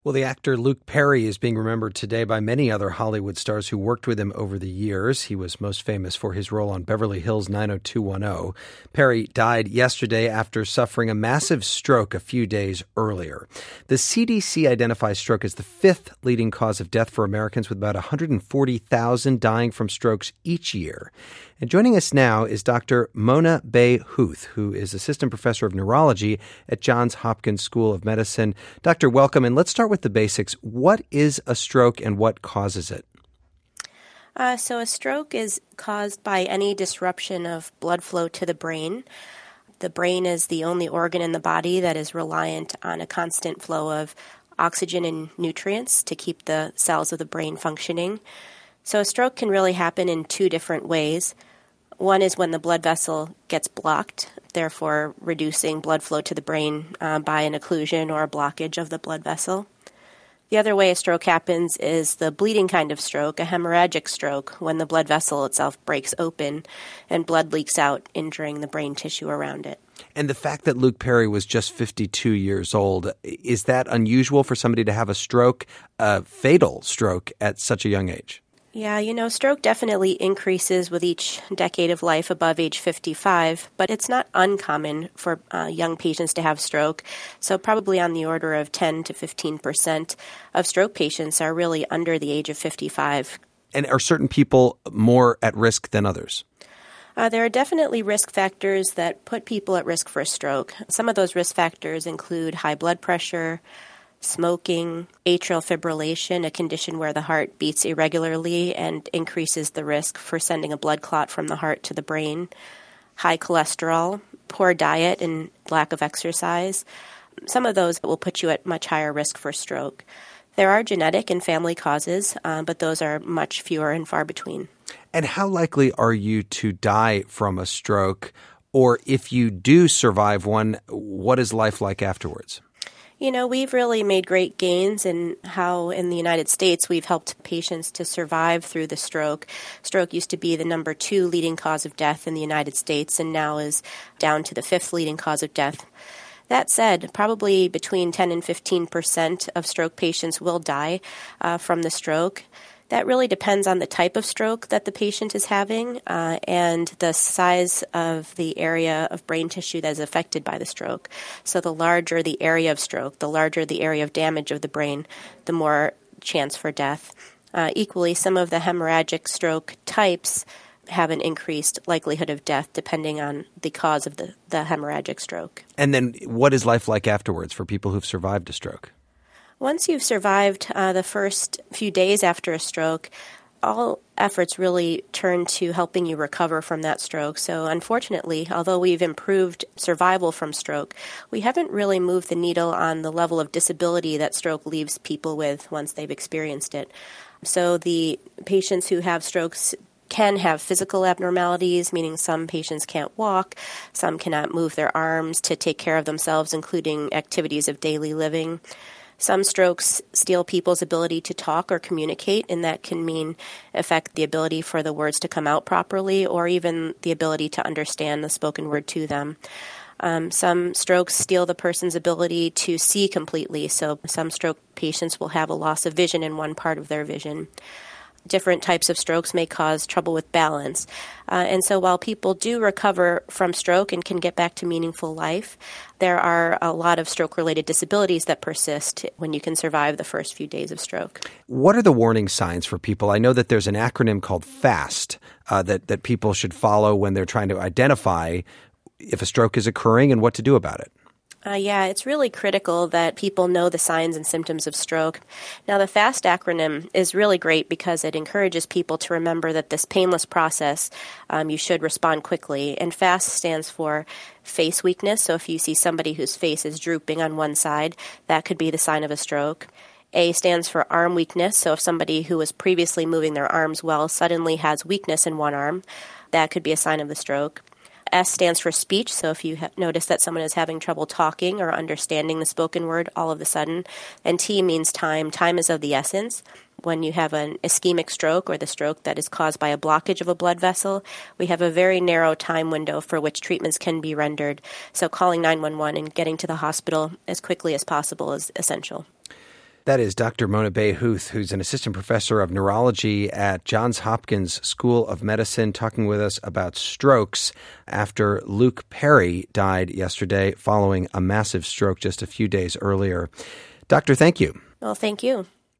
Well, the actor Luke Perry is being remembered today by many other Hollywood stars who worked with him over the years. He was most famous for his role on Beverly Hills 90210. Perry died yesterday after suffering a massive stroke a few days earlier. The CDC identifies stroke as the fifth leading cause of death for Americans, with about 140,000 dying from strokes each year. And joining us now is Dr. Mona Bay-Huth, who is assistant professor of neurology at Johns Hopkins School of Medicine. Doctor, welcome. And let's start with the basics. What is a stroke and what causes it? So a stroke is caused by any disruption of blood flow to the brain. The brain is the only organ in the body that is reliant on a constant flow of oxygen and nutrients to keep the cells of the brain functioning. So a stroke can really happen in two different ways. One is when the blood vessel gets blocked, therefore reducing blood flow to the brain by an occlusion or a blockage of the blood vessel. The other way a stroke happens is the bleeding kind of stroke, a hemorrhagic stroke, when the blood vessel itself breaks open and blood leaks out, injuring the brain tissue around it. And the fact that Luke Perry was just 52 years old, is that unusual for somebody to have a stroke, a fatal stroke, at such a young age? Yeah, stroke definitely increases with each decade of life above age 55, but it's not uncommon for young patients to have stroke. So probably on the order of 10 to 15% of stroke patients are really under the age of 55. And are certain people more at risk than others? There are definitely risk factors that put people at risk for a stroke. Some of those risk factors include high blood pressure, smoking, atrial fibrillation, a condition where the heart beats irregularly and increases the risk for sending a blood clot from the heart to the brain, high cholesterol, poor diet, and lack of exercise. Some of those will put you at much higher risk for stroke. There are genetic and family causes, but those are much fewer and far between. And how likely are you to die from a stroke? Or if you do survive one, what is life like afterwards? We've really made great gains in how in the United States we've helped patients to survive through the stroke. Stroke used to be the number 2 leading cause of death in the United States and now is down to the 5th leading cause of death. That said, probably between 10 and 15% of stroke patients will die from the stroke. That really depends on the type of stroke that the patient is having and the size of the area of brain tissue that is affected by the stroke. So the larger the area of stroke, the larger the area of damage of the brain, the more chance for death. Equally, some of the hemorrhagic stroke types have an increased likelihood of death depending on the cause of the hemorrhagic stroke. And then what is life like afterwards for people who've survived a stroke? Once you've survived the first few days after a stroke, all efforts really turn to helping you recover from that stroke. So unfortunately, although we've improved survival from stroke, we haven't really moved the needle on the level of disability that stroke leaves people with once they've experienced it. So the patients who have strokes can have physical abnormalities, meaning some patients can't walk, some cannot move their arms to take care of themselves, including activities of daily living. Some strokes steal people's ability to talk or communicate, and that can affect the ability for the words to come out properly or even the ability to understand the spoken word to them. Some strokes steal the person's ability to see completely, so some stroke patients will have a loss of vision in one part of their vision. Different types of strokes may cause trouble with balance. And so while people do recover from stroke and can get back to meaningful life, there are a lot of stroke-related disabilities that persist when you can survive the first few days of stroke. What are the warning signs for people? I know that there's an acronym called FAST that people should follow when they're trying to identify if a stroke is occurring and what to do about it. It's really critical that people know the signs and symptoms of stroke. Now, the FAST acronym is really great because it encourages people to remember that this painless process, you should respond quickly. And FAST stands for face weakness. So if you see somebody whose face is drooping on one side, that could be the sign of a stroke. A stands for arm weakness. So if somebody who was previously moving their arms well suddenly has weakness in one arm, that could be a sign of the stroke. S stands for speech, so if you notice that someone is having trouble talking or understanding the spoken word all of a sudden. And T means time. Time is of the essence. When you have an ischemic stroke or the stroke that is caused by a blockage of a blood vessel, we have a very narrow time window for which treatments can be rendered. So calling 911 and getting to the hospital as quickly as possible is essential. That is Dr. Mona Bay-Huth, who's an assistant professor of neurology at Johns Hopkins School of Medicine, talking with us about strokes after Luke Perry died yesterday following a massive stroke just a few days earlier. Doctor, thank you. Well, thank you.